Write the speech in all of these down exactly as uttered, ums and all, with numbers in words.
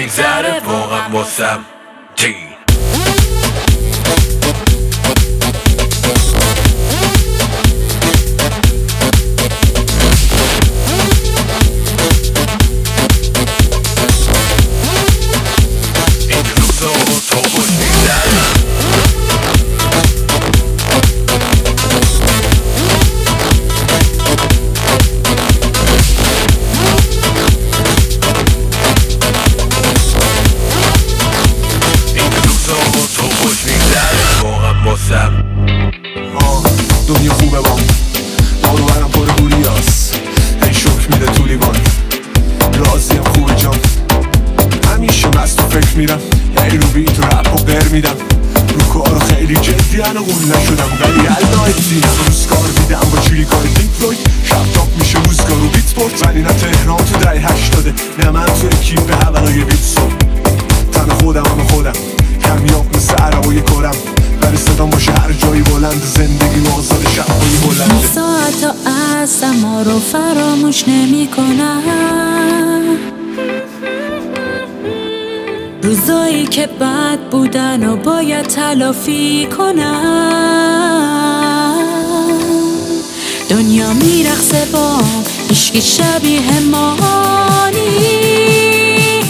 میگذره واقعا واسم تی دنیا خوبه بام دارو برم پر گوریاست هی شک میده تو لیوان راضیم خوبه جام همیشه مست و فکر میرم هی رو بیت و رپ و قر میدم رو کارو خیلی جدی هنو قول نشدم ولی الدای دیدم روزگار میدم با چیلی کار دیپ فلوید شب تاپ میشه روزگار و بیت بورد ولی نه تهران تو دهه هشتاده نه من توی کیپ هولای بیت سو تن خودم هم خودم کمیاب مثل عربای کرم ولی صدام باشه هر جایی بلند زندگی آزاد شبایی بلنده ساعتا از ما رو فراموش نمی کنم روزایی که بد بودن و باید تلافی کنم دنیا میرقصه با هیچکی شبیه ما نیست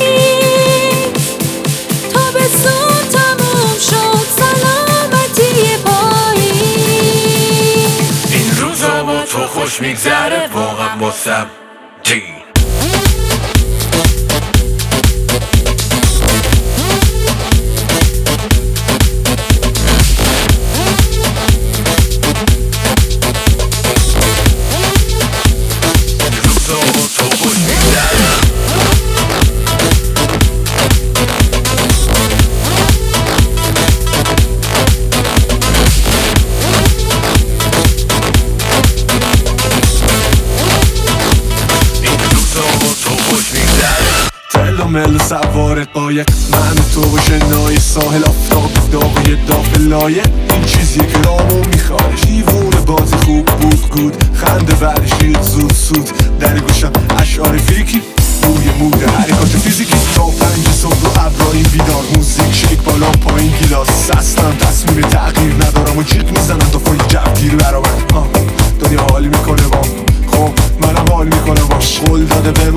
تابستون تموم شد سلامتی پایی این روزا با تو خوش میگذره واقعا واسم تی مل سوارت قایق من تو و شنای ساحل آفتاب داغی داخل لایه این چیزیه که رامو میخوادش دیوونه بازی خوب بود گود خنده بعدش ریخ زود سود در گوشم اشعار فیکی روی مود حرکات فیزیکی تا پنج صبح رو ابرای بیدار موزیک شیک بالا پایین گیلاس اصلا تصمیم تغییر ندارم و جیغ میزنم تا فای جوگیر برا من دنیا حال میکنه با خب منم حال میکنم باش قول داده بهم